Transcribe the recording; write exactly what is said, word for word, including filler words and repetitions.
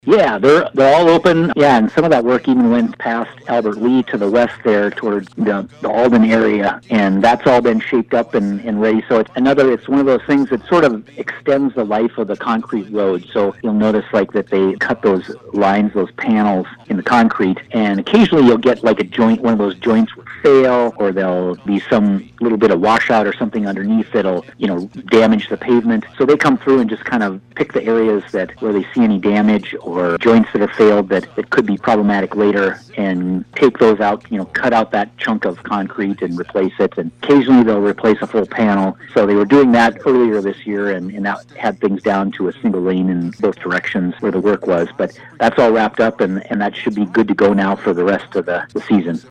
Yeah, they're they're all open. Yeah, and some of that work even went past Albert Lee to the west there toward the, the Alden area, and that's all been shaped up and, and ready. So it's another, it's one of those things that sort of extends the life of the concrete road. So you'll notice like that they cut those lines, those panels in the concrete, and occasionally you'll get like a joint, one of those joints will fail, or there'll be some little bit of washout or something underneath that'll, you know, damage the pavement. So they come through and just kind of pick the areas that where they see any damage or joints that have failed that, that could be problematic later and take those out, you know, cut out that chunk of concrete and replace it. And occasionally they'll replace a full panel. So they were doing that earlier this year, and, and that had things down to a single lane in both directions where the work was. But that's all wrapped up, and, and that should be good to go now for the rest of the, the season.